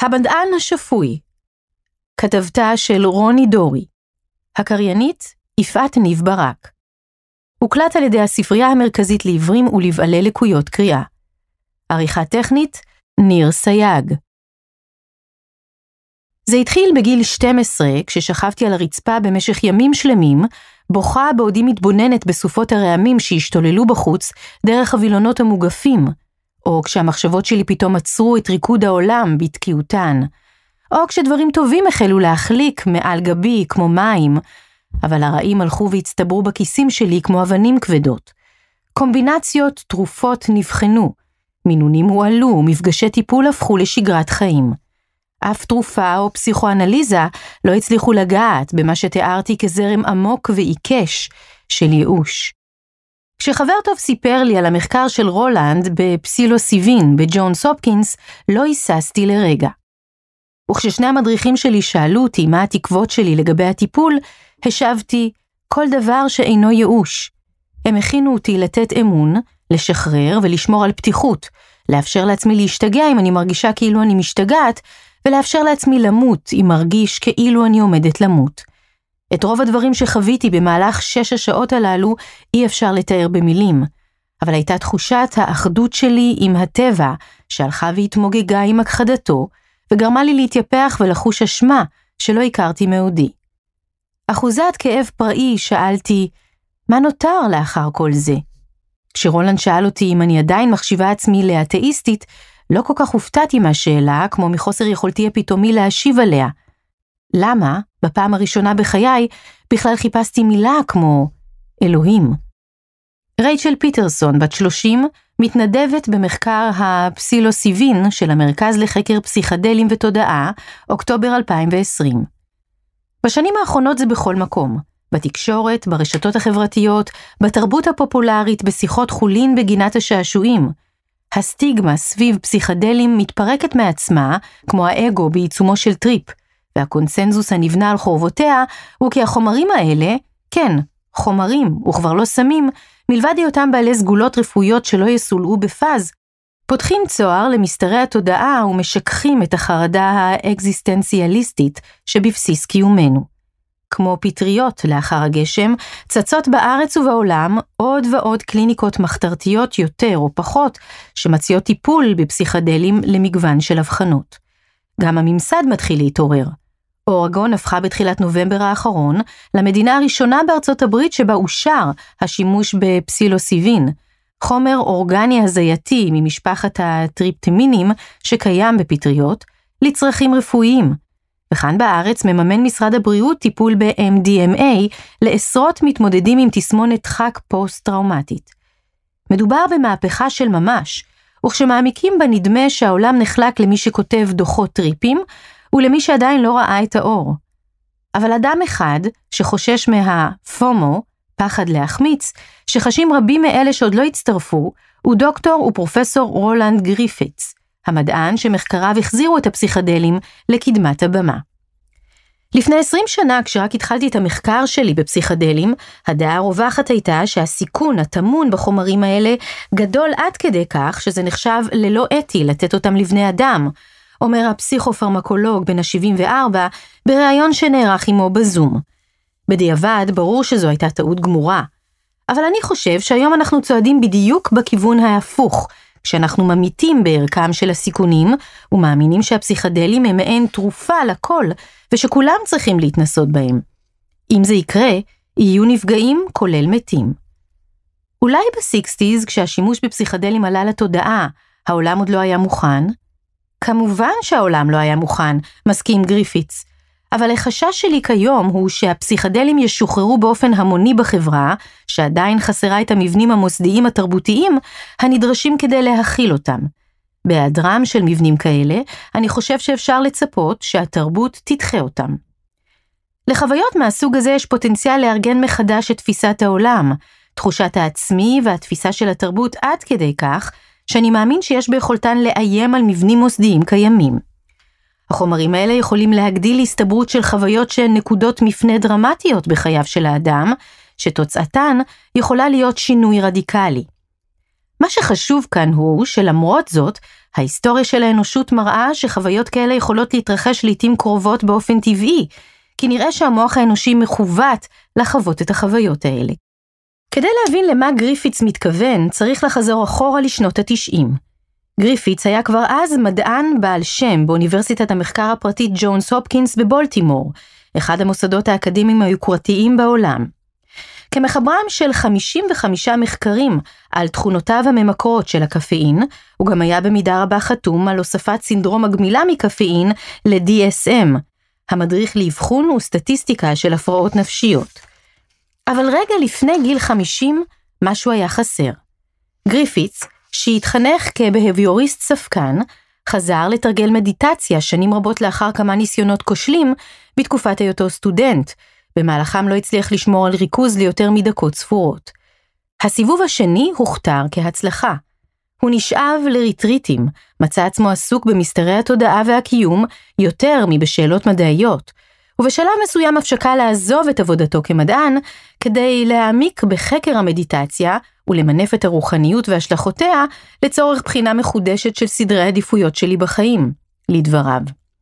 המדען השפוי, כתבתה של רוני דורי, הקריינית יפעת ניב ברק. הוקלט על ידי הספרייה המרכזית לעיוורים ולבעלי לקויות קריאה. עריכה טכנית, ניר סייג. זה התחיל בגיל 12, כששכבתי על הרצפה במשך ימים שלמים, בוכה בעודי מתבוננת בסופות הרעמים שהשתוללו בחוץ דרך הווילונות המוגפים, או כשהמחשבות שלי פתאום עצרו את ריקוד העולם בתקיעותן, או כשדברים טובים החלו להחליק מעל גבי כמו מים, אבל הרעים הלכו והצטברו בכיסים שלי כמו אבנים כבדות. קומבינציות תרופות נבחנו, מינונים הועלו, מפגשי טיפול הפכו לשגרת חיים. אף תרופה או פסיכואנליזה לא הצליחו לגעת במה שתיארתי כזרם עמוק ועיקש של ייאוש. כשחבר טוב סיפר לי על המחקר של רולנד בפסילוסיבין בג'ונס הופקינס, לא היססתי לרגע. וכששני המדריכים שלי שאלו אותי מה התקוות שלי לגבי הטיפול, השבתי, כל דבר שאינו ייאוש. הם הכינו אותי לתת אמון, לשחרר ולשמור על פתיחות, לאפשר לעצמי להשתגע אם אני מרגישה כאילו אני משתגעת, ולאפשר לעצמי למות אם מרגיש כאילו אני עומדת למות. את רוב הדברים שחוויתי במהלך 6 השעות הללו אי אפשר לתאר במילים, אבל הייתה תחושת האחדות שלי עם הטבע, שהלכה והתמוגגה עם הכחדתו, וגרמה לי להתייפח ולחוש אשמה שלא הכרתי מעודי. אחוזת כאב פראי שאלתי, מה נותר לאחר כל זה? כשרולנד שאל אותי אם אני עדיין מחשיבה עצמי לאתאיסטית, לא כל כך הופתעתי מהשאלה, כמו מחוסר יכולתי הפתאומי להשיב עליה. למה, בפעם הראשונה בחיי, בכלל חיפשתי מילה כמו אלוהים? רייצ'ל פיטרסון, בת 30, מתנדבת במחקר הפסילוסיבין של המרכז לחקר פסיכדלים ותודעה, אוקטובר 2020. בשנים האחרונות זה בכל מקום, בתקשורת, ברשתות החברתיות, בתרבות הפופולרית, בשיחות חולין בגינת השעשועים. הסטיגמה סביב פסיכדלים מתפרקת מעצמה, כמו האגו בעיצומו של טריפ, והקונסנזוס הנבנה על חורבותיה הוא כי החומרים האלה, כן, חומרים וכבר לא סמים, מלבד היותם בעלי סגולות רפואיות שלא יסולאו בפאז, פותחים צוהר למסתרי התודעה ומשכחים את החרדה האקזיסטנציאליסטית שבבסיס קיומנו. כמו פטריות לאחר הגשם, צצות בארץ ובעולם עוד ועוד קליניקות מחתרתיות יותר או פחות שמציעות טיפול בפסיכדלים למגוון של הבחנות. גם הממסד מתחיל להתעורר. אורגון הפכה בתחילת נובמבר האחרון למדינה הראשונה בארצות הברית שבה אושר השימוש בפסילוסיבין, חומר אורגני הזייתי ממשפחת הטריפטמינים שקיים בפטריות, לצרכים רפואיים. וכאן בארץ מממן משרד הבריאות טיפול ב-MDMA לעשרות מתמודדים עם תסמונת דחק פוסט-טראומטית. מדובר במהפכה של ממש, וכשמעמיקים בה נדמה שהעולם נחלק למי שכותב דוחות טריפים, ולמי שעדיין לא ראה את האור. אבל אדם אחד שחושש מהפומו, פחד להחמיץ, שחשים רבים מאלה שעוד לא הצטרפו, הוא דוקטור ופרופסור רולנד גריפיתס, המדען שמחקריו החזירו את הפסיכדלים לקדמת הבמה. לפני 20 שנה, כשרק התחלתי את המחקר שלי בפסיכדלים, הדעה הרווחת הייתה שהסיכון הטמון בחומרים האלה גדול עד כדי כך שזה נחשב ללא אתי לתת אותם לבני אדם, אומר הפסיכופרמקולוג בן ה-74 בריאיון שנערך עמו בזום. בדיעבד ברור שזו הייתה טעות גמורה, אבל אני חושב שהיום אנחנו צועדים בדיוק בכיוון ההפוך, כשאנחנו ממיתים בערכם של הסיכונים, ומאמינים שהפסיכדלים הם מעין תרופה לכל, ושכולם צריכים להתנסות בהם. אם זה יקרה, יהיו נפגעים כולל מתים. אולי ב-60s, כשהשימוש בפסיכדלים עלה לתודעה, העולם עוד לא היה מוכן? כמובן שהעולם לא היה מוכן, מסכים גריפיתס, אבל החשש שלי כיום הוא שהפסיכדלים ישוחררו באופן המוני בחברה, שעדיין חסרה את המבנים המוסדיים התרבותיים הנדרשים כדי להכיל אותם. בהיעדרם של מבנים כאלה, אני חושב שאפשר לצפות שהתרבות תדחה אותם. לחוויות מהסוג הזה יש פוטנציאל לארגן מחדש את תפיסת העולם, תחושת העצמי והתפיסה של התרבות עד כדי כך, שאני מאמין שיש ביכולתן לאיים על מבנים מוסדיים קיימים. החומרים האלה יכולים להגדיל הסתברות של חוויות שהן נקודות מפנה דרמטיות בחייו של האדם, שתוצאתן יכולה להיות שינוי רדיקלי. מה שחשוב כאן הוא שלמרות זאת, ההיסטוריה של האנושות מראה שחוויות כאלה יכולות להתרחש לעתים קרובות באופן טבעי, כי נראה שהמוח האנושי מכוות לחוות את החוויות האלה. כדי להבין למה גריפיץ מתכוון, צריך לחזור אחורה לשנות ה-90. גריפיץ היה כבר אז מדען בעל שם באוניברסיטת המחקר הפרטית ג'ונס הופקינס בבולטימור, אחד המוסדות האקדמיים היוקרתיים בעולם. כמחברם של 55 מחקרים על תכונותיו הממכרות של הקפאין, הוא גם היה במידה רבה חתום על הוספת סינדרום הגמילה מקפאין ל-DSM, המדריך לאבחון וסטטיסטיקה של הפרעות נפשיות. אבל רגע לפני גיל 50, משהו היה חסר. גריפיץ, שהתחנך כבהביוריסט ספקן, חזר לתרגל מדיטציה שנים רבות לאחר כמה ניסיונות כושלים בתקופת היותו סטודנט, במהלכם לא הצליח לשמור על ריכוז ליותר מדקות ספורות. הסיבוב השני הוכתר כהצלחה. הוא נשאב לריטריטים, מצא עצמו עסוק במסתרי התודעה והקיום יותר מבשאלות מדעיות, ובשלב מסוים אף שקל לעזוב את עבודתו כמדען, כדי להעמיק בחקר המדיטציה ולמנף את הרוחניות והשלכותיה לצורך בחינה מחודשת של סדרי עדיפויות שלי בחיים, לדבריו.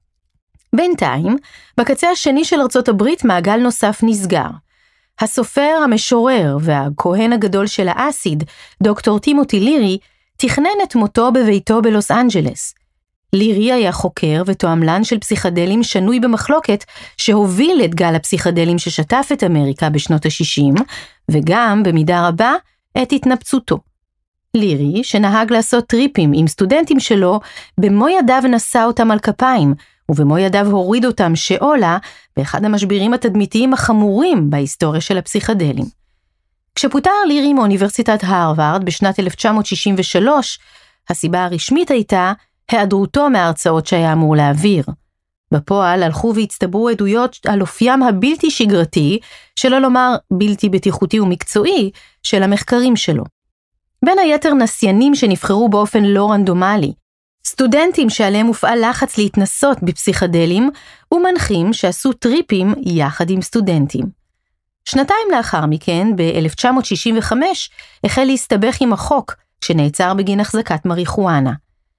בינתיים, בקצה השני של ארצות הברית מעגל נוסף נסגר. הסופר, המשורר והכהן הגדול של האסיד, דוקטור טימותי לירי, תכנן את מותו בביתו בלוס אנג'לס. לירי היה חוקר ותועמלן של פסיכדלים שנוי במחלוקת, שהוביל את גל הפסיכדלים ששטף את אמריקה בשנות ה-60, וגם, במידה רבה, את התנפצותו. לירי, שנהג לעשות טריפים עם סטודנטים שלו, במו ידיו נשא אותם על כפיים, ובמו ידיו הוריד אותם שאולה באחד המשברים התדמיתיים החמורים בהיסטוריה של הפסיכדלים. כשפוטר לירי מאוניברסיטת הרווארד בשנת 1963, הסיבה הרשמית הייתה היעדרותו מההרצאות שהיה אמור להעביר. בפועל הלכו והצטברו עדויות על אופיים הבלתי שגרתי, שלא לומר בלתי בטיחותי ומקצועי, של המחקרים שלו. בין היתר נסיינים שנבחרו באופן לא רנדומלי, סטודנטים שעליהם הופעל לחץ להתנסות בפסיכדלים, ומנחים שעשו טריפים יחד עם סטודנטים. שנתיים לאחר מכן, ב-1965, החל להסתבך עם החוק, שנעצר בגין החזקת מריחואנה.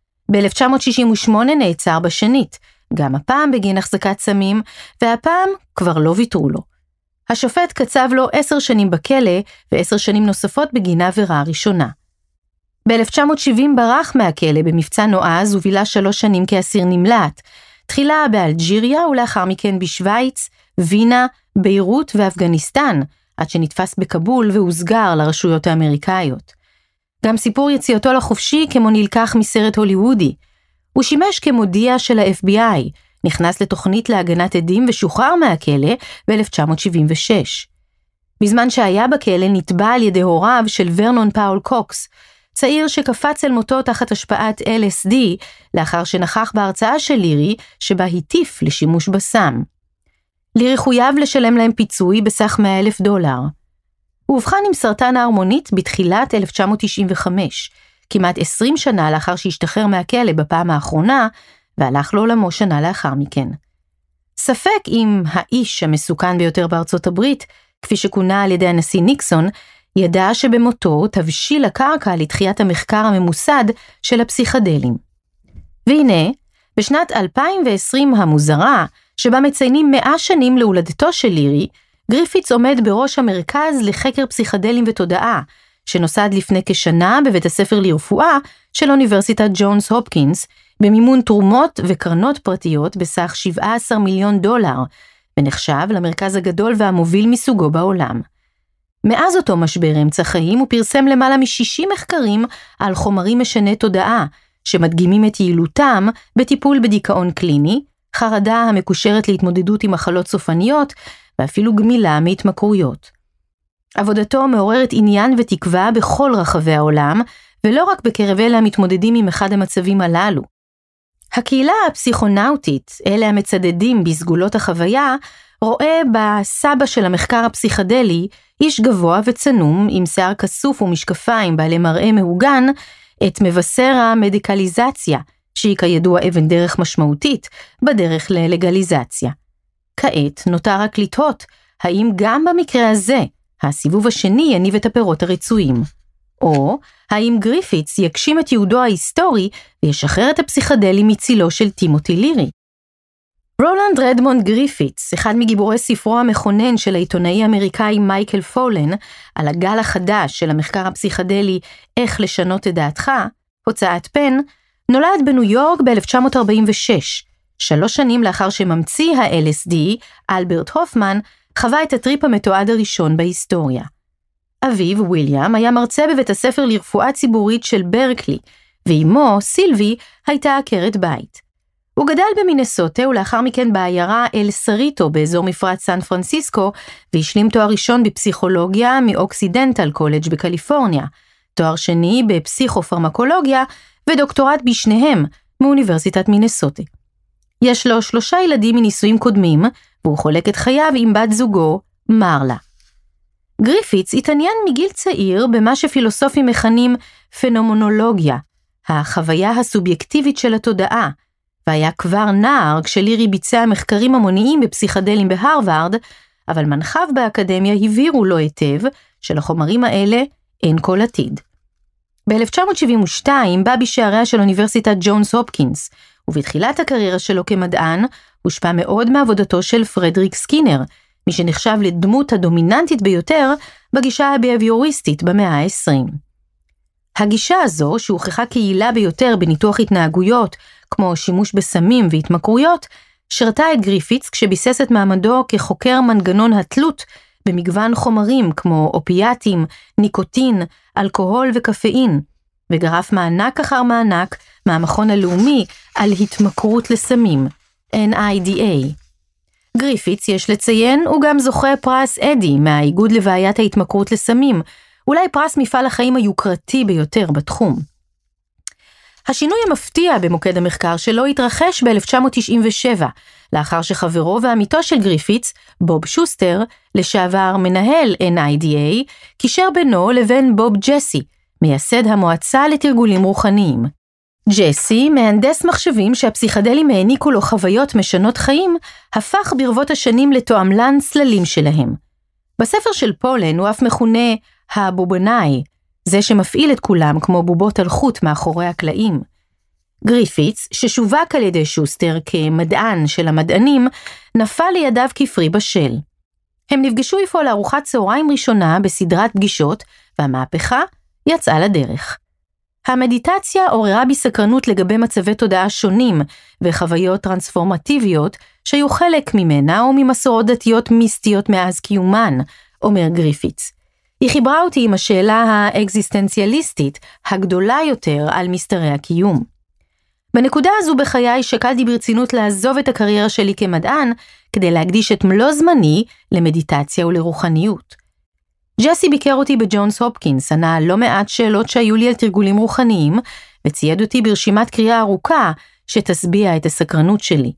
ב-1968 נעצר בשנית, גם הפעם בגין החזקת סמים, והפעם כבר לא ויתרו לו. השופט קצב לו 10 שנים בכלא, ו10 שנים נוספות בגין העבירה הראשונה. ב-1970 ברח מהכלא במבצע נועז ובילה 3 שנים כאסיר נמלט, תחילה באלג'יריה ולאחר מכן בשוויץ, וינה, ביירות ואפגניסטן, עד שנתפס בקבול והוסגר לרשויות האמריקאיות. גם סיפור יציאתו לחופשי כמו נלקח מסרט הוליוודי. הוא שימש כמודיע של ה-FBI, נכנס לתוכנית להגנת עדים ושוחרר מהכלא ב-1976. בזמן שהיה בכלא נתבע על ידי הוריו של ורנון פאול קוקס, צעיר שקפץ אל מותו תחת השפעת LSD, לאחר שנכח בהרצאה של לירי שבה הטיף לשימוש בסם. לירי חויב לשלם להם פיצוי בסך $100,000. הוא אובחן עם סרטן ההרמונית בתחילת 1995, כמעט 20 שנה לאחר שהשתחרר מהכלא בפעם האחרונה, והלך לעולמו שנה לאחר מכן. ספק אם האיש המסוכן ביותר בארצות הברית, כפי שכונה על ידי הנשיא ניקסון, ידע שבמותו תבשיל הקרקע לתחיית המחקר הממוסד של הפסיכדלים. והנה, בשנת 2020 המוזרה, שבה מציינים 100 שנים להולדתו של לירי, גריפיץ עומד בראש המרכז לחקר פסיכדלים ותודעה, שנוסד לפני כשנה בבית הספר לרפואה של אוניברסיטת ג'ונס הופקינס, במימון תרומות וקרנות פרטיות בסך $17 מיליון, ונחשב למרכז הגדול והמוביל מסוגו בעולם. מאז אותו משבר אמצע חיים הוא פרסם למעלה מ-60 מחקרים על חומרים משני תודעה, שמדגימים את יעילותם בטיפול בדיכאון קליני, חרדה המקושרת להתמודדות עם מחלות סופניות, ואפילו גמילה מהתמכרויות. עבודתו מעוררת עניין ותקווה בכל רחבי העולם, ולא רק בקרב אלה המתמודדים עם אחד המצבים הללו. הקהילה הפסיכונאוטית, אלה המצדדים בסגולות החוויה, רואה בסבא של המחקר הפסיכדלי, איש גבוה וצנום עם שיער כסוף ומשקפיים בעלי מראה מהוגן, את מבשר המדיקליזציה, שהיא כידוע אבן דרך משמעותית בדרך ללגליזציה. כעת נותר רק לתהות, האם גם במקרה הזה, הסיבוב השני יניב את הפירות הרצויים, או האם גריפיץ יגשים את ייעודו ההיסטורי וישחרר את הפסיכדלים מצילו של טימותי לירי. רולנד רדמונד גריפיץ, אחד מגיבורי ספרו המכונן של העיתונאי האמריקאי מייקל פולן, על הגל החדש של המחקר הפסיכדלי איך לשנות את דעתך, הוצאת פן, נולד בניו יורק ב-1946, 3 שנים לאחר שממציא ה-LSD, אלברט הופמן, חווה את הטריפ המתועד הראשון בהיסטוריה. אביו, וויליאם, היה מרצה בבית הספר לרפואה ציבורית של ברקלי, ואימו, סילבי, הייתה עקרת בית. הוא גדל במינסוטה ולאחר מכן בעיירה אל סריטו באזור מפרץ סן פרנסיסקו, והשלים תואר ראשון בפסיכולוגיה מאוקסידנטל קולג' בקליפורניה, תואר שני בפסיכופרמקולוגיה ודוקטורט בשניהם מאוניברסיטת מינסוטה. יש לו 3 ילדים מנישואים קודמים, והוא חולק את חייו עם בת זוגו, מרלה. גריפיץ התעניין מגיל צעיר במה שפילוסופים מכנים פנומנולוגיה, החוויה הסובייקטיבית של התודעה, והיה כבר נער כשלירי ביצע מחקרים המוניים בפסיכדלים בהרווארד, אבל מנחיו באקדמיה הבהירו לו היטב שלחומרים האלה אין כל עתיד. ב-1972 בא בשעריה של אוניברסיטת ג'ונס הופקינס, ובתחילת הקריירה שלו כמדען הושפע מאוד מעבודתו של פרדריק סקינר, מי שנחשב לדמות הדומיננטית ביותר בגישה הביהביוריסטית במאה ה-20. הגישה הזו, שהוכחה כיעילה ביותר בניתוח התנהגויות, כמו שימוש בסמים והתמכרויות, שרתה את גריפיץ כשביסס את מעמדו כחוקר מנגנון התלות במגוון חומרים כמו אופיאטים, ניקוטין, אלכוהול וקפאין, וגרף מענק אחר מענק מהמכון הלאומי על התמכרות לסמים, NIDA. גריפיץ, יש לציין, הוא גם זוכה פרס אדי מהאיגוד לבעיית ההתמכרות לסמים, אולי פרס מפעל החיים היוקרתי ביותר בתחום. השינוי המפתיע במוקד המחקר שלו התרחש ב-1997, לאחר שחברו ועמיתו של גריפיץ, בוב שוסטר, לשעבר מנהל NIDA, קישר בינו לבין בוב ג'סי, מייסד המועצה לתרגולים רוחניים. ג'סי, מהנדס מחשבים שהפסיכדלים העניקו לו חוויות משנות חיים, הפך ברבות השנים לתועמלן צללים שלהם. בספר של פולן הוא אף מכונה הבובנאי, זה שמפעיל את כולם כמו בובות על חוט מאחורי הקלעים. גריפיץ, ששווק על ידי שוסטר כמדען של המדענים, נפל לידיו כפרי בשל. הם נפגשו איפה לארוחת צהריים ראשונה בסדרת פגישות, והמהפכה יצאה לדרך. המדיטציה עוררה בי סקרנות לגבי מצבי תודעה שונים וחוויות טרנספורמטיביות שהיו חלק ממנה או ממסורות דתיות מיסטיות מאז קיומן, אומר גריפיץ. היא חיברה אותי עם השאלה האקזיסטנציאליסטית הגדולה יותר על מסתרי הקיום. בנקודה הזו בחיי שקלתי ברצינות לעזוב את הקריירה שלי כמדען כדי להקדיש את מלוא זמני למדיטציה ולרוחניות. ג'סי ביקר אותי בג'ונס הופקינס, ענה לא מעט שאלות שהיו לי על תרגולים רוחניים, וצייד אותי ברשימת קריאה ארוכה שתסביע את הסקרנות שלי.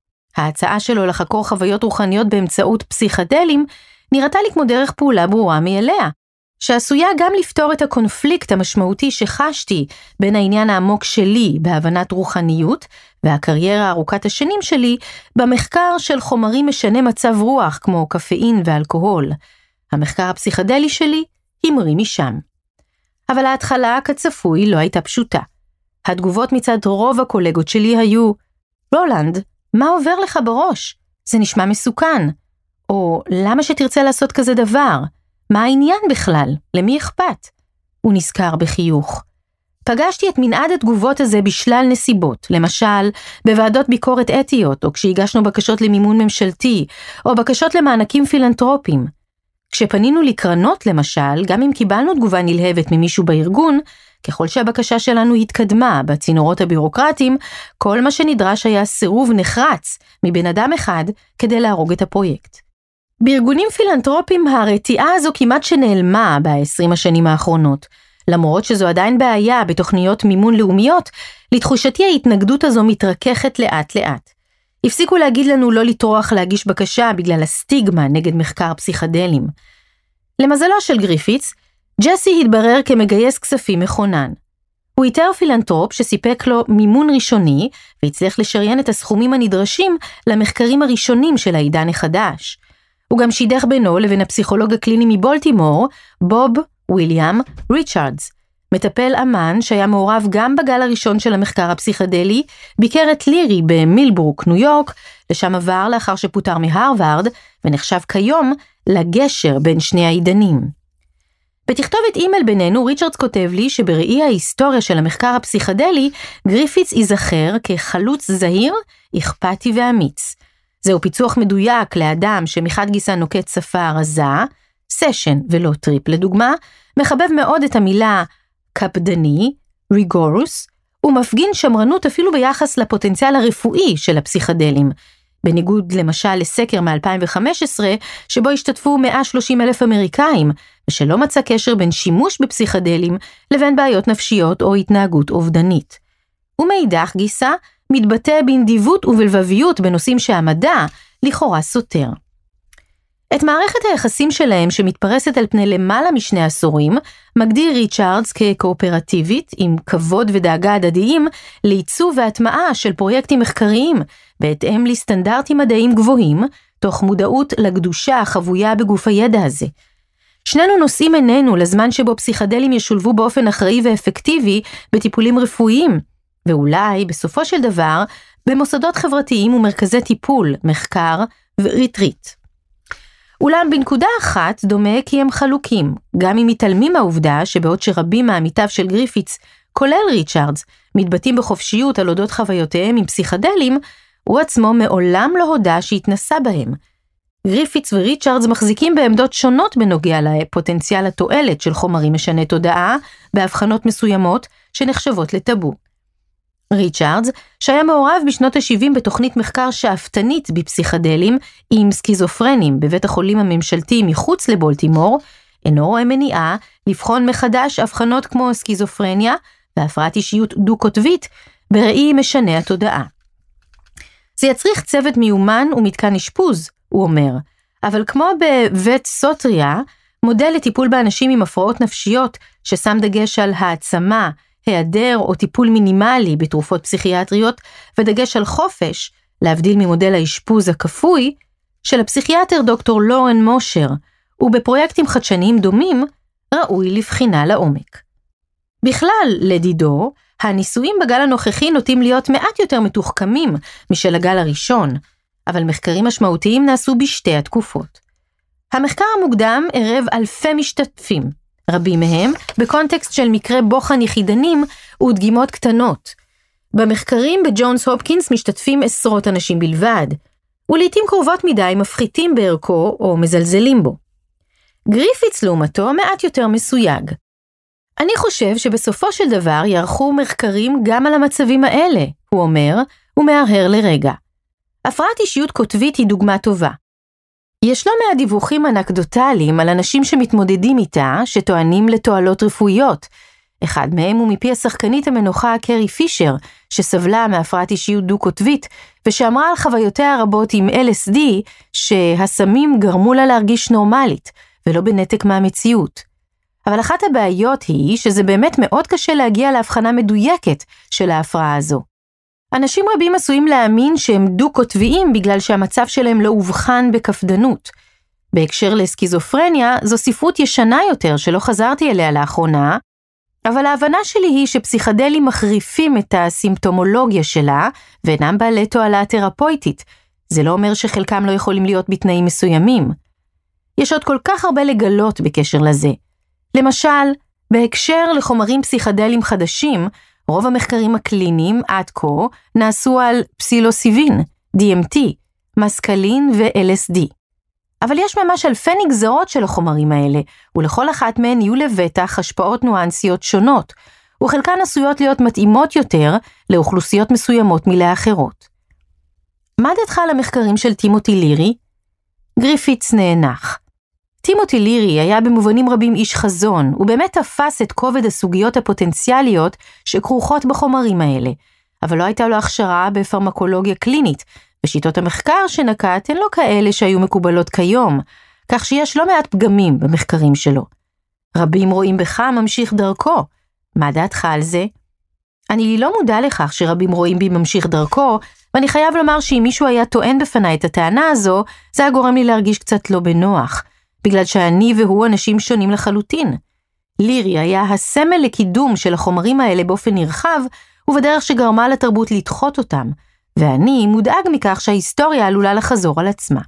ההצעה שלו לחקור חוויות רוחניות באמצעות פסיכדלים נראתה לי כמו דרך פעולה ברורה מאליה, שעשויה גם לפתור את הקונפליקט המשמעותי שחשתי בין העניין העמוק שלי בהבנת רוחניות והקריירה ארוכת השנים שלי במחקר של חומרים משנה מצב רוח כמו קפאין ואלכוהול. המחקר הפסיכדלי שלי המריא משם. אבל ההתחלה כצפוי לא הייתה פשוטה. התגובות מצד רוב הקולגות שלי היו, רולנד, מה עובר לך בראש? זה נשמע מסוכן. או למה שתרצה לעשות כזה דבר? מה העניין בכלל? למי אכפת? הוא נזכר בחיוך. פגשתי את מנעד התגובות הזה בשלל נסיבות, למשל בוועדות ביקורת אתיות, או כשהגשנו בקשות למימון ממשלתי, או בקשות למענקים פילנטרופיים. כשפנינו לקרנות למשל, גם אם קיבלנו תגובה נלהבת ממישהו בארגון, ככל שהבקשה שלנו התקדמה בצינורות הבירוקרטיים, כל מה שנדרש היה סירוב נחרץ מבן אדם אחד כדי להרוג את הפרויקט. בארגונים פילנטרופיים הרתיעה הזו כמעט שנעלמה ב-20 השנים האחרונות, למרות שזו עדיין בעיה בתוכניות מימון לאומיות, לתחושתי ההתנגדות הזו מתרככת לאט לאט. הפסיקו להגיד לנו לא לטרוח להגיש בקשה בגלל הסטיגמה נגד מחקר פסיכדלים. למזלו של גריפיץ, ג'סי התברר כמגייס כספים מכונן. הוא איתר פילנטרופ שסיפק לו מימון ראשוני, והצליח לשריין את הסכומים הנדרשים למחקרים הראשונים של העידן החדש. הוא גם שידך בינו לבין הפסיכולוג הקליני מבולטימור, בוב ויליאם ריצ'רדס, מטפל אמן שהיה מעורב גם בגל הראשון של המחקר הפסיכדלי, ביקר את לירי במילברוק, ניו יורק, לשם עבר לאחר שפוטר מהרווארד, ונחשב כיום לגשר בין שני העידנים. בתכתובת אימייל בינינו, ריצ'רדס כותב לי שבראי ההיסטוריה של המחקר הפסיכדלי, גריפיתס ייזכר כחלוץ זהיר, אכפתי ואמיץ. זהו פיצוח מדויק לאדם שמחד גיסא נוקט שפה רזה, סשן ולא טריפ לדוגמה, מחבב מאוד את המילה קפדני, ריגורוס, ומפגין שמרנות אפילו ביחס לפוטנציאל הרפואי של הפסיכדלים, בניגוד למשל לסקר מ-2015, שבו השתתפו 130,000 אמריקאים, ושלא מצא קשר בין שימוש בפסיכדלים לבין בעיות נפשיות או התנהגות אובדנית. ומאידך גיסא, מתבטא בנדיבות ובלבביות בנושאים שהמדע לכאורה סותר. את מערכת היחסים שלהם שמתפרסת על פני למעלה משני עשורים, מגדיר ריצ'רדס כקואופרטיבית עם כבוד ודאגה הדדיים לעיצוב והטמעה של פרויקטים מחקריים, בהתאם לסטנדרטים מדעיים גבוהים, תוך מודעות לקדושה החבויה בגוף הידע הזה. שנינו נושאים עינינו לזמן שבו פסיכדלים ישולבו באופן אחראי ואפקטיבי בטיפולים רפואיים, ואולי בסופו של דבר במוסדות חברתיים ומרכזי טיפול, מחקר וריטריט. אולם בנקודה אחת דומה כי הם חלוקים, גם אם מתעלמים מהעובדה שבעוד שרבים מעמיתיו של גריפיתס, כולל ריצ'רדס, מתבטאים בחופשיות על אודות חוויותיהם עם פסיכדלים, הוא עצמו מעולם לא הודע שהתנסה בהם. גריפיתס וריצ'רדס מחזיקים בעמדות שונות בנוגע לפוטנציאל התועלת של חומרים משני תודעה, בהבחנות מסוימות שנחשבות לטאבו. ריצ'רדס, שהיה מעורב בשנות ה-70 בתוכנית מחקר שאפתנית בפסיכדלים עם סקיזופרנים בבית החולים הממשלתי מחוץ לבולטימור, אינו רואה מניעה לבחון מחדש הבחנות כמו סקיזופרניה והפרעת אישיות דו-קוטבית בראי משנה התודעה. זה יצריך צוות מיומן ומתקן אשפוז, הוא אומר, אבל כמו בבית סוטריה, מודל לטיפול באנשים עם הפרעות נפשיות ששם דגש על העצמה, היעדר או טיפול מינימלי בתרופות פסיכיאטריות, ודגש על חופש, להבדיל ממודל האשפוז הכפוי, של הפסיכיאטר דוקטור לורן מושר, ובפרויקטים חדשניים דומים, ראוי לבחינה לעומק. בכלל, לדידו, הניסויים בגל הנוכחי נוטים להיות מעט יותר מתוחכמים משל הגל הראשון, אבל מחקרים משמעותיים נעשו בשתי התקופות. המחקר המוקדם ערב אלפי משתתפים, רבים מהם בקונטקסט של מקרה בוחן יחידנים ודגימות קטנות. במחקרים בג'ונס הופקינס משתתפים עשרות אנשים בלבד, ולעיתים קרובות מדי מפחיתים בערכו או מזלזלים בו. גריפיתס לעומתו מעט יותר מסויג. אני חושב שבסופו של דבר יערכו מחקרים גם על המצבים האלה, הוא אומר, ומהרהר לרגע. הפרעת אישיות קוטבית היא דוגמה טובה. יש לא מעט דיווחים אנקדוטליים על אנשים שמתמודדים איתה, שטוענים לתועלות רפואיות. אחד מהם הוא מפי השחקנית המנוחה קרי פישר, שסבלה מהפרעת אישיות דו-קוטבית, ושאמרה על חוויותיה הרבות עם LSD, שהסמים גרמו לה להרגיש נורמלית, ולא בנתק מהמציאות. אבל אחת הבעיות היא שזה באמת מאוד קשה להגיע להבחנה מדויקת של ההפרעה הזו. אנשים רבים עשויים להאמין שהם דו-קוטביים בגלל שהמצב שלהם לא הובחן בקפדנות. בהקשר לסקיזופרניה, זו ספרות ישנה יותר שלא חזרתי אליה לאחרונה, אבל ההבנה שלי היא שפסיכדלים מחריפים את הסימפטומולוגיה שלה, ואינם בעלי תועלה תרפויטית. זה לא אומר שחלקם לא יכולים להיות בתנאים מסוימים. יש עוד כל כך הרבה לגלות בקשר לזה. למשל, בהקשר לחומרים פסיכדלים חדשים, רוב המחקרים הקליניים עד כה נעשו על פסילוסיבין, DMT, מסקלין ו-LSD. אבל יש ממש אלפי נגזרות של החומרים האלה, ולכל אחת מהן יהיו לבטח השפעות נואנסיות שונות, וחלקן עשויות להיות מתאימות יותר לאוכלוסיות מסוימות מלאחרות. מה דעתך על המחקרים של טימותי לירי? גריפיתס נאנח. טימותי לירי היה במובנים רבים איש חזון, הוא באמת תפס את כובד הסוגיות הפוטנציאליות שכרוכות בחומרים האלה, אבל לא הייתה לו הכשרה בפרמקולוגיה קלינית, ושיטות המחקר שנקט הן לא כאלה שהיו מקובלות כיום, כך שיש לא מעט פגמים במחקרים שלו. רבים רואים בך ממשיך דרכו. מה דעתך על זה? אני לא מודע לכך שרבים רואים בי ממשיך דרכו, ואני חייב לומר שאם מישהו היה טוען בפני את הטענה הזו, זה היה גורם לי להרגיש קצת לא בנוח, בגלל שאני והוא אנשים שונים לחלוטין. לירי היה הסמל לקידום של החומרים האלה באופן נרחב, ובדרך שגרמה לתרבות לדחות אותם, ואני מודאג מכך שההיסטוריה עלולה לחזור על עצמה.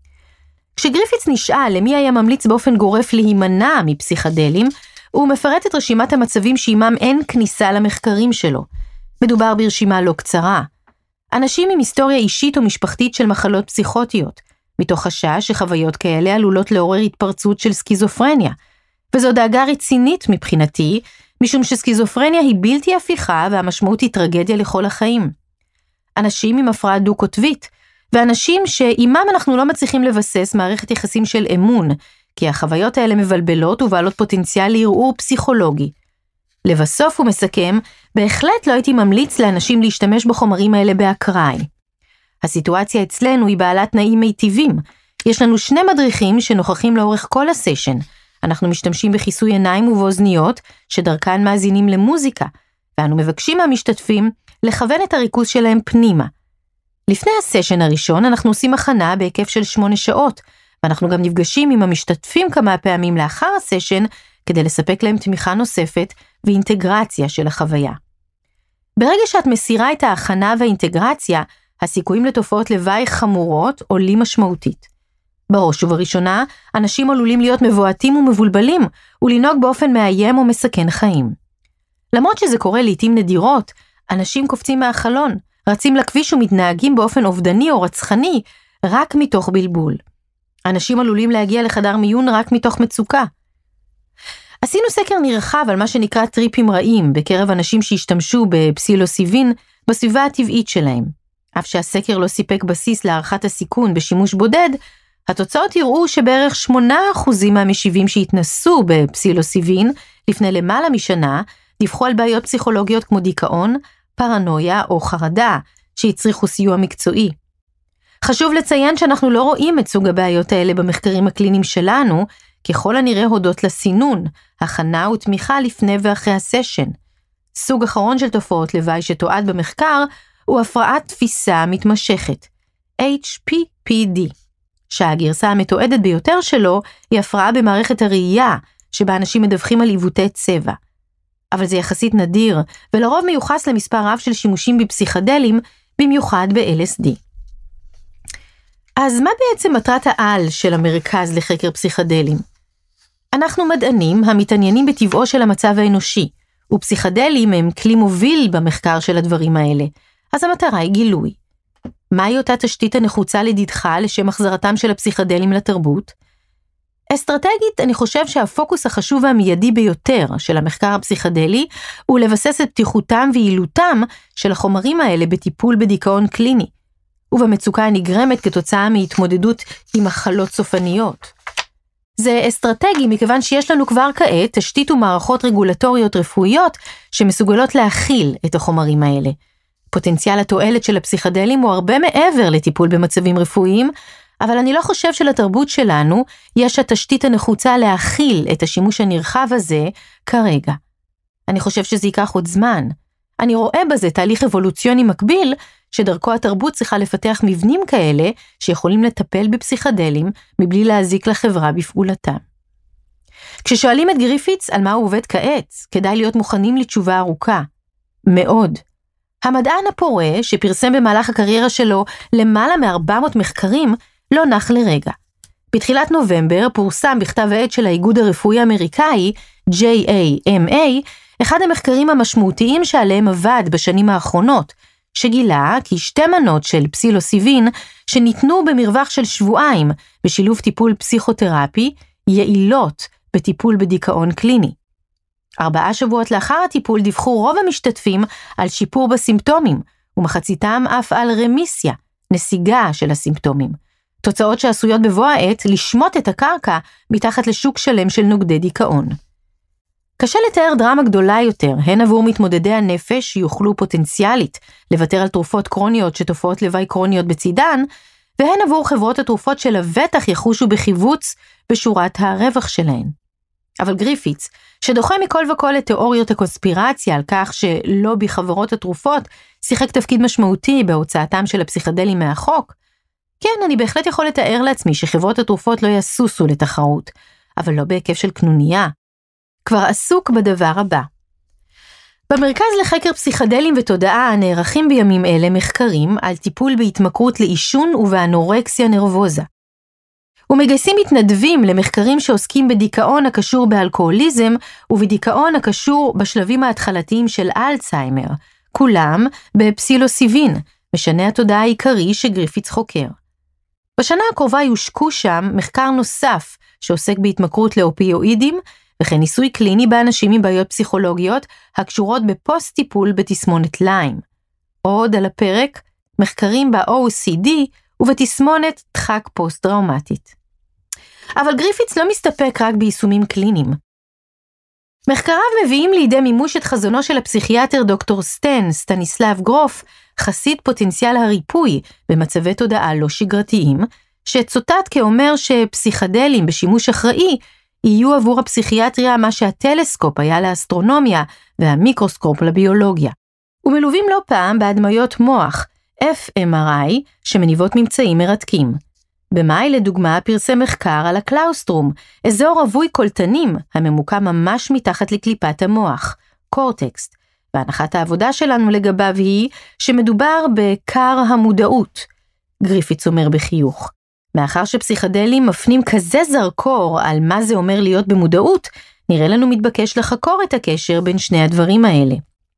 כשגריפיץ נשאל למי היה ממליץ באופן גורף להימנע מפסיכדלים, הוא מפרט את רשימת המצבים שעימם אין כניסה למחקרים שלו. מדובר ברשימה לא קצרה. אנשים עם היסטוריה אישית או משפחתית של מחלות פסיכוטיות, מתוך חשש שחוויות כאלה עלולות לעורר התפרצות של סקיזופרניה, וזו דאגה רצינית מבחינתי, משום שסקיזופרניה היא בלתי הפיכה והמשמעות היא טרגדיה לכל החיים. אנשים עם הפרעה דו-קוטבית, ואנשים שעימם אנחנו לא מצליחים לבסס מערכת יחסים של אמון, כי החוויות האלה מבלבלות ובעלות פוטנציאל לערעור פסיכולוגי. לבסוף הוא מסכם, בהחלט לא הייתי ממליץ לאנשים להשתמש בחומרים האלה באקראי. הסיטואציה אצלנו היא בעלת תנאים מיטיבים. יש לנו 2 מדריכים שנוכחים לאורך כל הסשן. אנחנו משתמשים בכיסוי עיניים ובאוזניות, שדרכן מאזינים למוזיקה, ואנו מבקשים מהמשתתפים לכוון את הריכוז שלהם פנימה. לפני הסשן הראשון אנחנו עושים הכנה בהיקף של 8 שעות, ואנחנו גם נפגשים עם המשתתפים כמה פעמים לאחר הסשן, כדי לספק להם תמיכה נוספת ואינטגרציה של החוויה. ברגע שאת מסירה את ההכנה והאינטגרציה, הסיכויים לתופעות לוואי חמורות עולים משמעותית. בראש ובראשונה, אנשים עלולים להיות מבועתים ומבולבלים, ולנהוג באופן מאיים או מסכן חיים. למרות שזה קורה לעתים נדירות, אנשים קופצים מהחלון, רצים לכביש ומתנהגים באופן אובדני או רצחני, רק מתוך בלבול. אנשים עלולים להגיע לחדר מיון רק מתוך מצוקה. עשינו סקר נרחב על מה שנקרא טריפים רעים, בקרב אנשים שהשתמשו בפסילוסיבין בסביבה הטבעית שלהם. אף שהסקר לא סיפק בסיס להערכת הסיכון בשימוש בודד, התוצאות הראו שבערך 8% מהמשיבים שהתנסו בפסילוסיבין לפני למעלה משנה, דיווחו על בעיות פסיכולוגיות כמו דיכאון, פרנויה או חרדה, שהצריכו סיוע מקצועי. חשוב לציין שאנחנו לא רואים את סוג הבעיות האלה במחקרים הקליניים שלנו, ככל הנראה הודות לסינון, הכנה ותמיכה לפני ואחרי הסשן. סוג אחרון של תופעות לוואי שתועד במחקר, הוא הפרעת תפיסה מתמשכת, HPPD, שהגרסה המתועדת ביותר שלו היא הפרעה במערכת הראייה, שבה אנשים מדווחים על עיוותי צבע. אבל זה יחסית נדיר, ולרוב מיוחס למספר רב של שימושים בפסיכדלים, במיוחד ב-LSD. אז מה בעצם מטרת העל של המרכז לחקר פסיכדלים? אנחנו מדענים המתעניינים בטבעו של המצב האנושי, ופסיכדלים הם כלי מוביל במחקר של הדברים האלה, אז המטרה היא גילוי. מהי אותה תשתית הנחוצה לדידך לשם החזרתם של הפסיכדלים לתרבות? אסטרטגית, אני חושב שהפוקוס החשוב והמיידי ביותר של המחקר הפסיכדלי הוא לבסס את פתיחותם ויעילותם של החומרים האלה בטיפול בדיכאון קליני, ובמצוקה הנגרמת כתוצאה מהתמודדות עם מחלות סופניות. זה אסטרטגי מכיוון שיש לנו כבר כעת תשתית ומערכות רגולטוריות רפואיות שמסוגלות להכיל את החומרים האלה. פוטנציאל התועלת של הפסיכדלים הוא הרבה מעבר לטיפול במצבים רפואיים, אבל אני לא חושב שלתרבות שלנו יש התשתית הנחוצה להכיל את השימוש הנרחב הזה כרגע. אני חושב שזה ייקח עוד זמן. אני רואה בזה תהליך אבולוציוני מקביל, שדרכו התרבות צריכה לפתח מבנים כאלה שיכולים לטפל בפסיכדלים מבלי להזיק לחברה בפעולתם. כששואלים את גריפיץ על מה הוא עובד כעת, כדאי להיות מוכנים לתשובה ארוכה. מאוד. המדען הפורה שפרסם במהלך הקריירה שלו למעלה מ-400 מחקרים לא נח לרגע. בתחילת נובמבר פורסם בכתב העת של האיגוד הרפואי האמריקאי, JAMA, אחד המחקרים המשמעותיים שעליהם עבד בשנים האחרונות, שגילה כי 2 מנות של פסילוסיבין שניתנו במרווח של 2 שבועות בשילוב טיפול פסיכותרפי יעילות בטיפול בדיכאון קליני. 4 שבועות לאחר הטיפול דיווחו רוב המשתתפים על שיפור בסימפטומים, ומחציתם אף על רמיסיה, נסיגה של הסימפטומים. תוצאות שעשויות בבוא העת לשמוט את הקרקע מתחת לשוק שלם של נוגדי דיכאון. קשה לתאר דרמה גדולה יותר, הן עבור מתמודדי הנפש שיוכלו פוטנציאלית לוותר על תרופות קרוניות שתופעות לוואי קרוניות בצידן, והן עבור חברות התרופות שלבטח יחושו בחיווץ בשורת הרווח שלהן. אבל גריפיץ, שדוחה מכל וכל את תיאוריות הקונספירציה על כך שלובי חברות התרופות שיחק תפקיד משמעותי בהוצאתם של הפסיכדלים מהחוק, כן, אני בהחלט יכול לתאר לעצמי שחברות התרופות לא יסוסו לתחרות, אבל לא בהיקף של קנוניה. כבר עסוק בדבר הבא. במרכז לחקר פסיכדלים ותודעה נערכים בימים אלה מחקרים על טיפול בהתמכרות לעישון ובאנורקסיה נרבוזה. ומגייסים מתנדבים למחקרים שעוסקים בדיכאון הקשור באלכוהוליזם ובדיכאון הקשור בשלבים ההתחלתיים של אלצהיימר, כולם בפסילוסיבין, משנה התודעה העיקרי שגריפיץ חוקר. בשנה הקרובה יושקו שם מחקר נוסף שעוסק בהתמכרות לאופיואידים, וכן ניסוי קליני באנשים עם בעיות פסיכולוגיות הקשורות בפוסט טיפול בתסמונת ליים. עוד על הפרק מחקרים ב-OCD ובתסמונת דחק פוסט-טראומטית. אבל גריפיץ לא מסתפק רק ביישומים קליניים. מחקריו מביאים לידי מימוש את חזונו של הפסיכיאטר דוקטור סטניסלב גרוף, חסיד פוטנציאל הריפוי במצבי תודעה לא שגרתיים, שצוטט כאומר שפסיכדלים בשימוש אחראי יהיו עבור הפסיכיאטריה מה שהטלסקופ היה לאסטרונומיה והמיקרוסקופ לביולוגיה. ומלווים לא פעם בהדמיות מוח, fMRI, שמניבות ממצאים מרתקים. במאי לדוגמה פרסם מחקר על הקלאוסטרום, אזור רווי קולטנים הממוקם ממש מתחת לקליפת המוח, קורטקס, והנחת העבודה שלנו לגביו היא שמדובר בקר המודעות. גריפיץ אומר בחיוך. מאחר שפסיכדלים מפנים כזה זרקור על מה זה אומר להיות במודעות, נראה לנו מתבקש לחקור את הקשר בין שני הדברים האלה.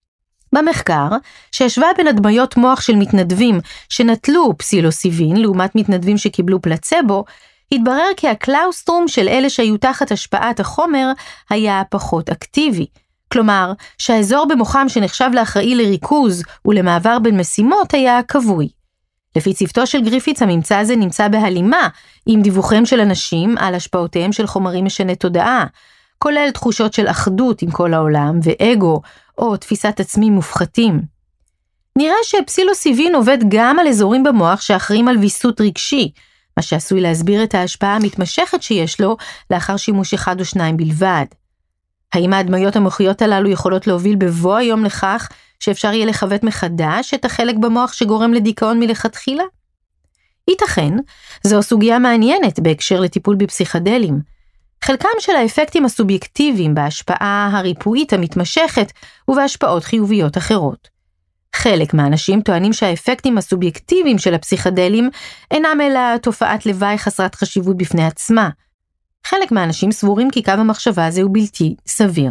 במחקר, שהשווה בין הדמיות מוח של מתנדבים שנטלו פסילוסיבין לעומת מתנדבים שקיבלו פלצבו, התברר כי הקלאוסטרום של אלה שהיו תחת השפעת החומר היה פחות אקטיבי. כלומר, שהאזור במוחם שנחשב לאחראי לריכוז ולמעבר בין משימות היה כבוי. לפי צוותו של גריפיץ, הממצא הזה נמצא בהלימה עם דיווחים של אנשים על השפעותיהם של חומרים משני תודעה, כולל תחושות של אחדות עם כל העולם ואגו או תפיסת עצמי מופחתים. נראה שפסילוסיבין עובד גם על אזורים במוח שאחראים על ויסות רגשי, מה שעשוי להסביר את ההשפעה המתמשכת שיש לו לאחר שימוש אחד או שניים בלבד. האם ההדמיות המוחיות הללו יכולות להוביל בבוא היום לכך שאפשר יהיה לחוות מחדש את החלק במוח שגורם לדיכאון מלכתחילה? ייתכן, זו סוגיה מעניינת בהקשר לטיפול בפסיכדלים. חלקם של האפקטים הסובייקטיביים בהשפעה הריפואית המתמשכת ובהשפעות חיוביות אחרות. חלק מהאנשים טוענים שהאפקטים הסובייקטיביים של הפסיכדלים אינם אלא תופעת לוואי חסרת חשיבות בפני עצמה. חלק מהאנשים סבורים כי קו המחשבה הזה הוא בלתי סביר.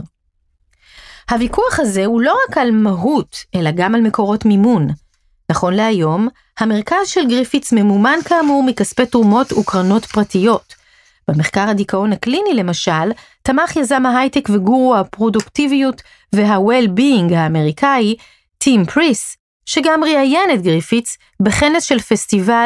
הוויכוח הזה הוא לא רק על מהות, אלא גם על מקורות מימון. נכון להיום, המרכז של גריפיץ ממומן כאמור מכספי תרומות וקרנות פרטיות. במחקר הדיכאון הקליני למשל, תמך יזם ההייטק וגורו הפרודוקטיביות וה-well-being האמריקאי, טים פריס, שגם ראיין את גריפיץ בכנס של פסטיבל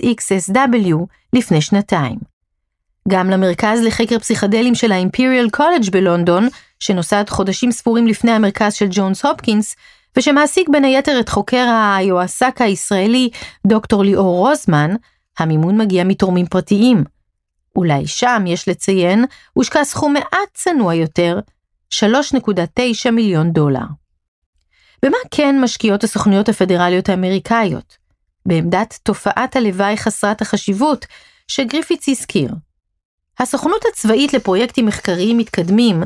SXSW לפני שנתיים. גם למרכז לחקר פסיכדלים של האימפריאל קולג' בלונדון, שנוסד חודשים ספורים לפני המרכז של ג'ונס הופקינס, ושמעסיק בין היתר את חוקר היועסק הישראלי דוקטור ליאור רוזמן, המימון מגיע מתורמים פרטיים. אולי שם יש לציין, הושקע סכום מעט צנוע יותר, $3.9 מיליון. במה כן משקיעות הסוכנויות הפדרליות האמריקאיות? בעמדת תופעת הלוואי חסרת החשיבות שגריפיץ הזכיר. הסוכנות הצבאית לפרויקטים מחקריים מתקדמים,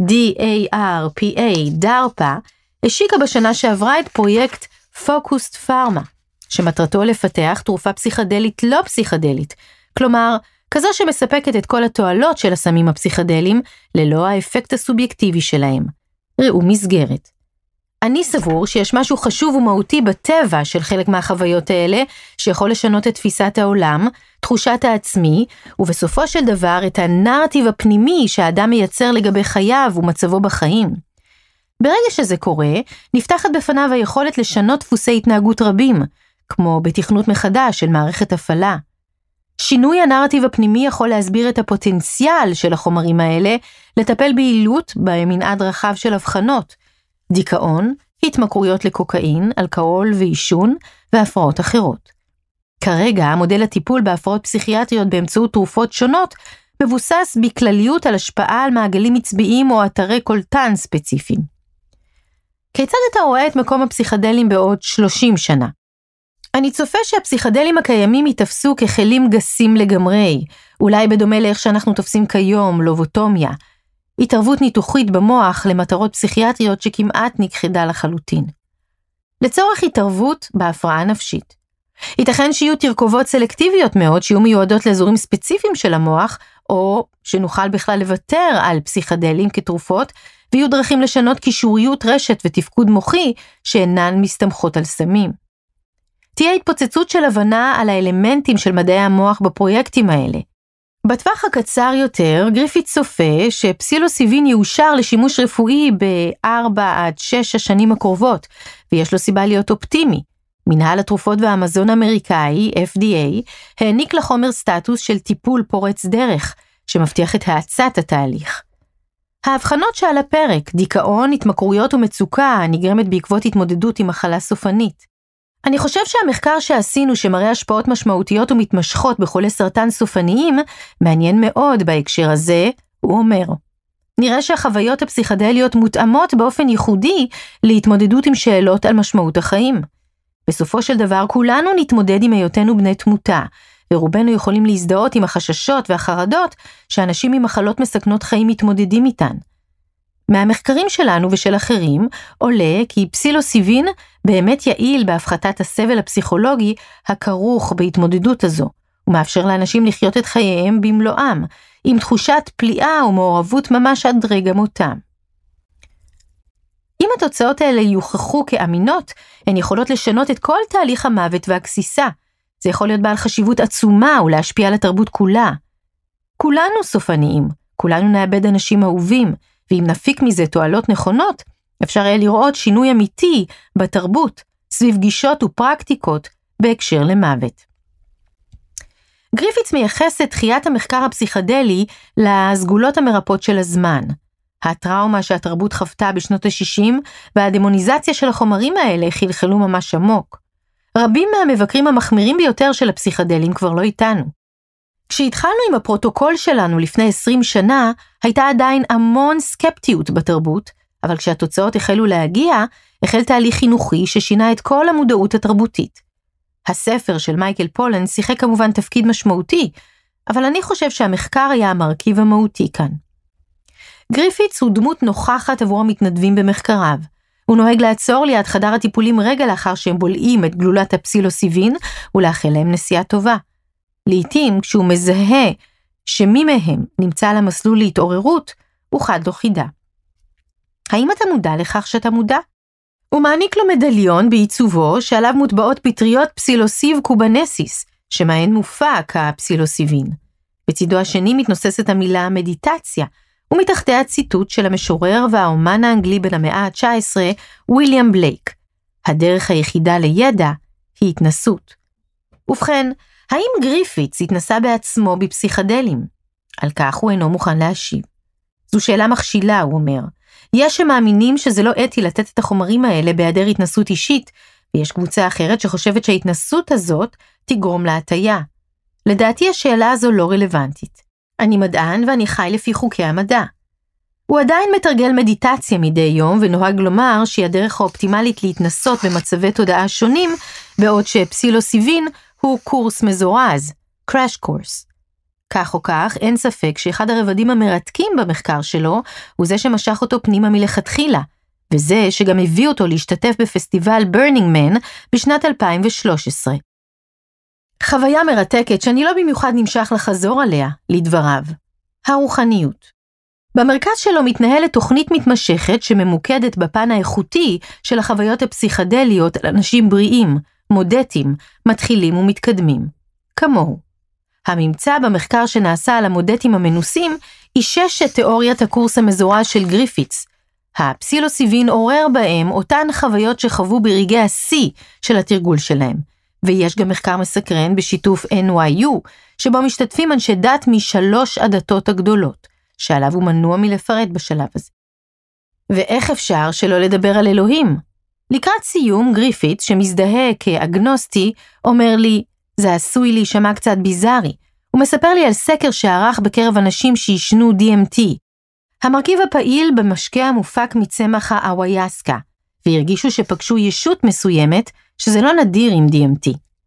DARPA, השיקה בשנה שעברה את פרויקט Focused Pharma, שמטרתו לפתח תרופה פסיכדלית לא פסיכדלית, כלומר, כזו שמספקת את כל התועלות של הסמים הפסיכדליים, ללא האפקט הסובייקטיבי שלהם. ראו מסגרת. אני סבור שיש משהו חשוב ומהותי בטבע של חלק מהחוויות האלה, שיכול לשנות את תפיסת העולם, תחושת העצמי, ובסופו של דבר את הנרטיב הפנימי שהאדם מייצר לגבי חייו ומצבו בחיים. ברגע שזה קורה, נפתחת בפניו היכולת לשנות דפוסי התנהגות רבים, כמו בתכנות מחדש של מערכת הפעלה. שינוי הנרטיב הפנימי יכול להסביר את הפוטנציאל של החומרים האלה, לטפל ביעילות במנעד רחב של הבחנות, דיכאון, התמכרויות לקוקאין, אלכוהול ועישון, והפרעות אחרות. כרגע, המודל הטיפול בהפרעות פסיכיאטריות באמצעות תרופות שונות, מבוסס בכלליות על השפעה על מעגלים עצביים או אתרי קולטן ספציפיים. כיצד אתה רואה את מקום הפסיכדלים בעוד 30 שנה? אני צופה שהפסיכדלים הקיימים יתפסו ככלים גסים לגמרי, אולי בדומה לאיך שאנחנו תופסים כיום, לובוטומיה. התערבות ניתוחית במוח למטרות פסיכיאטריות שכמעט נכחדה לחלוטין. לצורך התערבות בהפרעה נפשית. ייתכן שיהיו תרכובות סלקטיביות מאוד שיהיו מיועדות לאזורים ספציפיים של המוח, או שנוכל בכלל לוותר על פסיכדלים כתרופות, ויהיו דרכים לשנות קישוריות רשת ותפקוד מוחי שאינן מסתמכות על סמים. תהיה התפוצצות של הבנה על האלמנטים של מדעי המוח בפרויקטים האלה. בטווח הקצר יותר, גריפית צופה שפסילוסיבין יאושר לשימוש רפואי ב4 עד 6 השנים הקרובות, ויש לו סיבה להיות אופטימי. מנהל התרופות והמזון האמריקאי, FDA, העניק לחומר סטטוס של טיפול פורץ דרך, שמבטיח את האצת התהליך. ההבחנות שעל הפרק, דיכאון, התמכרויות ומצוקה, נגרמת בעקבות התמודדות עם מחלה סופנית. אני חושב שהמחקר שעשינו שמראה השפעות משמעותיות ומתמשכות בחולי סרטן סופניים, מעניין מאוד בהקשר הזה, הוא אומר. נראה שהחוויות הפסיכדליות מותאמות באופן ייחודי להתמודדות עם שאלות על משמעות החיים. בסופו של דבר כולנו נתמודד עם היותנו בני תמותה, ורובנו יכולים להזדהות עם החששות והחרדות שאנשים עם מחלות מסכנות חיים מתמודדים איתן. מהמחקרים שלנו ושל אחרים עולה כי פסילוסיבין באמת יעיל בהפחתת הסבל הפסיכולוגי הכרוך בהתמודדות הזו, ומאפשר לאנשים לחיות את חייהם במלואם, עם תחושת פליאה ומעורבות ממש עד רגע מותם. אם התוצאות האלה יוכחו כאמינות, הן יכולות לשנות את כל תהליך המוות והגסיסה. זה יכול להיות בעל חשיבות עצומה ולהשפיע על התרבות כולה. כולנו סופניים, כולנו נאבד אנשים אהובים, ואם נפיק מזה תועלות נכונות, אפשר יהיה לראות שינוי אמיתי בתרבות, סביב גישות ופרקטיקות בהקשר למוות. גריפיץ מייחס את דחיית המחקר הפסיכדלי לסגולות המרפאות של הזמן. הטראומה שהתרבות חוותה בשנות ה-60 והדמוניזציה של החומרים האלה חלחלו ממש עמוק. רבים מהמבקרים המחמירים ביותר של הפסיכדלים כבר לא איתנו. כשהתחלנו עם הפרוטוקול שלנו לפני 20 שנה, הייתה עדיין המון סקפטיות בתרבות, אבל כשהתוצאות החלו להגיע, החל תהליך חינוכי ששינה את כל המודעות התרבותית. הספר של מייקל פולן שיחק כמובן תפקיד משמעותי, אבל אני חושב שהמחקר היה המרכיב המהותי כאן. גריפיץ הוא דמות נוכחת עבור המתנדבים במחקריו. הוא נוהג לעצור ליד חדר הטיפולים רגע לאחר שהם בולעים את גלולת הפסילוסיבין, ולאחל להם נסיעה טובה. לעתים, כשהוא מזהה שמי מהם נמצא על המסלול להתעוררות, הוא חד לו חידה. האם אתה מודע לכך שאתה מודע? הוא מעניק לו מדליון בעיצובו שעליו מוטבעות פטריות פסילוסיב קובנסיס, שמהן מופק הפסילוסיבין. בצידו השני מתנוססת המילה מדיטציה, ומתחתיה ציטוט של המשורר והאומן האנגלי בן המאה ה-19, וויליאם בלייק. הדרך היחידה לידע היא התנסות. ובכן, האם גריפיץ התנסה בעצמו בפסיכדלים? על כך הוא אינו מוכן להשיב. זו שאלה מכשילה, הוא אומר. יש שמאמינים שזה לא אתי לתת את החומרים האלה בהיעדר התנסות אישית, ויש קבוצה אחרת שחושבת שההתנסות הזאת תגרום להטיה. לדעתי השאלה הזו לא רלוונטית. אני מדען ואני חי לפי חוקי המדע. הוא עדיין מתרגל מדיטציה מדי יום ונוהג לומר שהיא הדרך האופטימלית להתנסות במצבי תודעה שונים, בעוד שפסילוסיבין הוא קורס מזורז, crash course. כך או כך, אין ספק שאחד הרבדים המרתקים במחקר שלו הוא זה שמשך אותו פנימה מלכתחילה, וזה שגם הביא אותו להשתתף בפסטיבל ברנינג מן בשנת 2013. חוויה מרתקת שאני לא במיוחד נמשך לחזור עליה, לדבריו. הרוחניות. במרכז שלו מתנהלת תוכנית מתמשכת שממוקדת בפן האיכותי של החוויות הפסיכדליות על אנשים בריאים, מודטים, מתחילים ומתקדמים. כמוהו. הממצא במחקר שנעשה על המודטים המנוסים אישש את תיאוריית הקורס המזורז של גריפיץ. הפסילוסיבין עורר בהם אותן חוויות שחוו ברגעי השיא של התרגול שלהם. ויש גם מחקר מסקרן בשיתוף NYU, שבו משתתפים אנשי דת מ3 הדתות הגדולות, שעליו הוא מנוע מלפרט בשלב הזה. ואיך אפשר שלא לדבר על אלוהים? לקראת סיום, גריפיץ, שמזדהה כאגנוסטי, אומר לי, זה עשוי להישמע קצת ביזארי. הוא מספר לי על סקר שערך בקרב אנשים שישנו DMT. המרכיב הפעיל במשקה המופק מצמח האוויאסקה, והרגישו שפגשו ישות מסוימת, שזה לא נדיר עם DMT.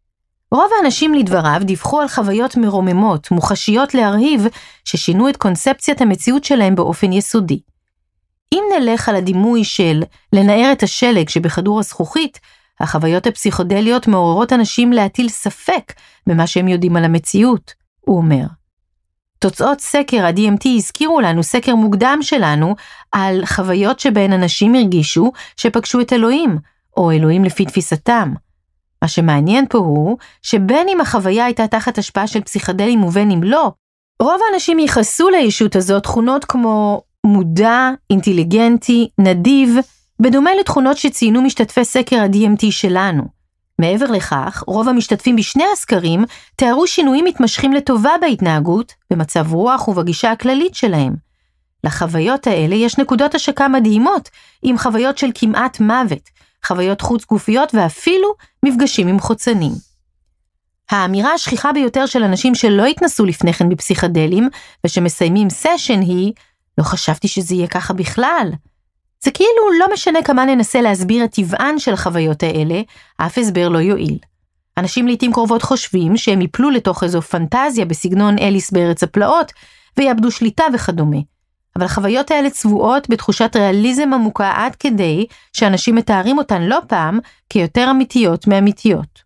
רוב האנשים לדבריו דיווחו על חוויות מרוממות, מוחשיות להרהיב, ששינו את קונספציית המציאות שלהם באופן יסודי. אם נלך על הדימוי של לנער את השלג שבכדור הזכוכית, החוויות הפסיכודליות מעוררות אנשים להטיל ספק במה שהם יודעים על המציאות, הוא אומר. תוצאות סקר ה-DMT הזכירו לנו סקר מוקדם שלנו על חוויות שבהן אנשים הרגישו שפגשו את אלוהים, או אלוהים לפי תפיסתם. מה שמעניין פה הוא שבין אם החוויה הייתה תחת השפעה של פסיכדלים ובין אם לא, רוב האנשים ייחסו לישות הזאת תכונות כמו מודע, אינטליגנטי, נדיב, בדומה לתכונות שציינו משתתפי סקר ה-DMT שלנו. מעבר לכך, רוב המשתתפים בשני הסקרים תיארו שינויים מתמשכים לטובה בהתנהגות, במצב רוח ובגישה הכללית שלהם. לחוויות האלה יש נקודות השקה מדהימות, עם חוויות של כמעט מוות, חוויות חוץ גופיות ואפילו מפגשים עם חוצנים. האמירה השכיחה ביותר של אנשים שלא התנסו לפני כן בפסיכדלים, ושמסיימים סשן היא, לא חשבתי שזה יהיה ככה בכלל. זה כאילו לא משנה כמה ננסה להסביר את טבען של החוויות האלה, אף הסבר לא יועיל. אנשים לעתים קרובות חושבים שהם יפלו לתוך איזו פנטזיה בסגנון אליס בארץ הפלאות, ויאבדו שליטה וכדומה. אבל החוויות האלה צבועות בתחושת ריאליזם עמוקה עד כדי שאנשים מתארים אותן לא פעם כיותר אמיתיות מאמיתיות.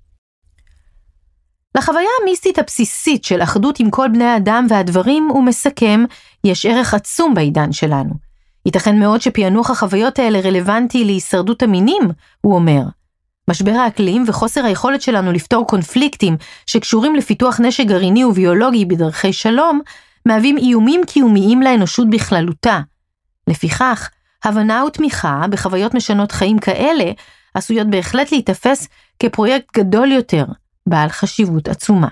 לחוויה המיסטית הבסיסית של אחדות עם כל בני האדם והדברים הוא מסכם, יש ערך עצום בעידן שלנו. ייתכן מאוד שפענוח החוויות האלה רלוונטי להישרדות המינים, הוא אומר. משבר האקלים וחוסר היכולת שלנו לפתור קונפליקטים שקשורים לפיתוח נשק גרעיני וביולוגי בדרכי שלום, מהווים איומים קיומיים לאנושות בכללותה. לפיכך, הבנה ותמיכה בחוויות משנות חיים כאלה, עשויות בהחלט להתאפס כפרויקט גדול יותר, בעל חשיבות עצומה.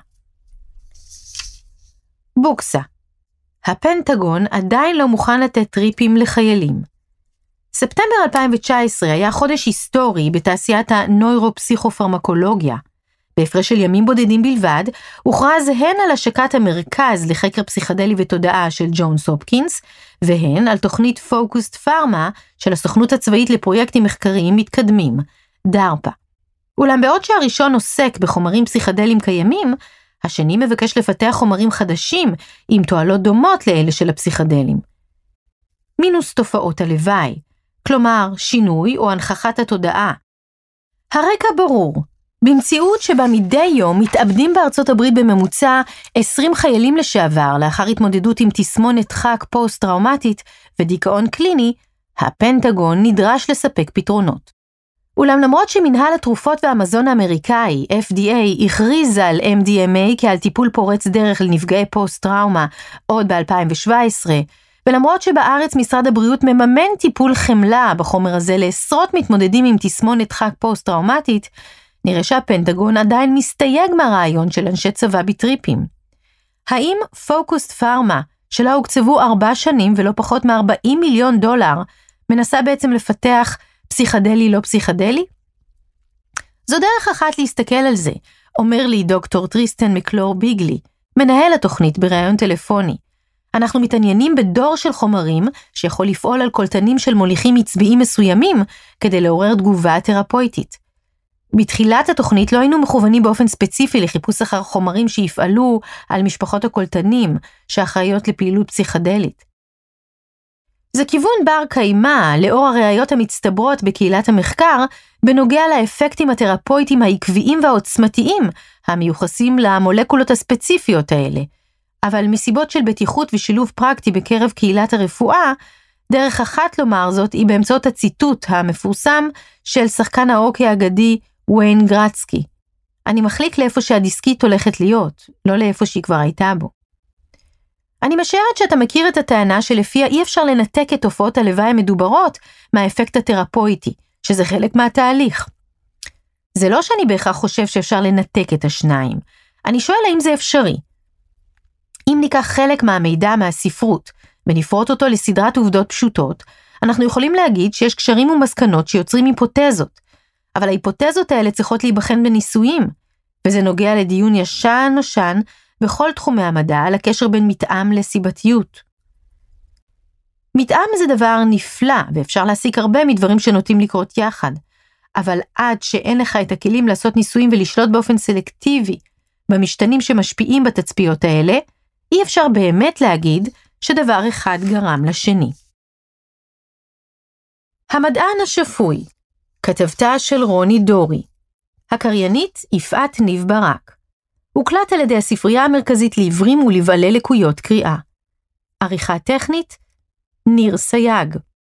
בוקסה. הפנטגון עדיין לא מוכן לתת טריפים לחיילים. ספטמבר 2019 היה חודש היסטורי בתעשיית הנוירופסיכופרמקולוגיה. בהפרש של ימים בודדים בלבד, הוכרז הן על השקת המרכז לחקר פסיכדלי ותודעה של ג'ונס הופקינס, והן על תוכנית פוקוסט פארמה של הסוכנות הצבאית לפרויקטים מחקריים מתקדמים, דארפה. אולם בעוד שהראשון עוסק בחומרים פסיכדליים קיימים, השני מבקש לפתח חומרים חדשים עם תועלות דומות לאלה של הפסיכדלים. מינוס תופעות הלוואי, כלומר שינוי או הנחכת התודעה. הרקע ברור, במציאות שבה מדי יום מתאבדים בארצות הברית בממוצע 20 חיילים לשעבר לאחר התמודדות עם תסמונת דחק פוסט-טראומטית ודיכאון קליני, הפנטגון נדרש לספק פתרונות. אולם למרות שמנהל התרופות והמזון האמריקאי, FDA, הכריז על MDMA כעל טיפול פורץ דרך לנפגעי פוסט-טראומה עוד ב-2017, ולמרות שבארץ משרד הבריאות מממן טיפול חמלה בחומר הזה לעשרות מתמודדים עם תסמונת דחק פוסט-טראומטית, נראה שהפנטגון עדיין מסתייג מהרעיון של אנשי צבא בטריפים. האם פוקוסט פארמה, שלה הוקצבו 4 שנים ולא פחות מ$40 מיליון, מנסה בעצם לפתח פסיכדלי לא פסיכדלי? זו דרך אחת להסתכל על זה, אומר לי דוקטור טריסטן מקלור ביגלי, מנהל התוכנית בראיון טלפוני. אנחנו מתעניינים בדור של חומרים שיכול לפעול על קולטנים של מוליכים עצביים מסוימים כדי לעורר תגובה תרפויטית. בתחילת התוכנית לא היינו מכוונים באופן ספציפי לחיפוש אחר חומרים שיפעלו על משפחות הקולטנים שאחראיות לפעילות פסיכדלית. זה כיוון בר קיימא לאור הראיות המצטברות בקהילת המחקר בנוגע לאפקטים התרפויטיים העקביים והעוצמתיים המיוחסים למולקולות הספציפיות האלה. אבל מסיבות של בטיחות ושילוב פרקטי בקרב קהילת הרפואה, דרך אחת לומר זאת היא באמצעות הציטוט המפורסם של שחקן ההוקי האגדי וויין גרצקי. אני מחליק לאיפה שהדיסקית הולכת להיות, לא לאיפה שהיא כבר הייתה בו. אני משערת שאתה מכיר את הטענה שלפיה אי אפשר לנתק את תופעות הלוואי המדוברות מהאפקט התרפויטי, שזה חלק מהתהליך. זה לא שאני בהכרח חושב שאפשר לנתק את השניים. אני שואל האם זה אפשרי. אם ניקח חלק מהמידע מהספרות ונפרוט אותו לסדרת עובדות פשוטות, אנחנו יכולים להגיד שיש קשרים ומסקנות שיוצרים היפותזות, אבל ההיפותזות האלה צריכות להיבחן בניסויים, וזה נוגע לדיון ישן נושן בכל תחומי המדע על הקשר בין מתאם לסיבתיות. מתאם זה דבר נפלא, ואפשר להסיק הרבה מדברים שנוטים לקרות יחד, אבל עד שאין לך את הכלים לעשות ניסויים ולשלוט באופן סלקטיבי במשתנים שמשפיעים בתצפיות האלה, אי אפשר באמת להגיד שדבר אחד גרם לשני. המדען השפוי, כתבתה של רוני דורי. הקריינית יפעת ניב ברק. הוקלט על ידי הספרייה המרכזית לעיוורים ולבעלי לקויות קריאה. עריכה טכנית, ניר סייג.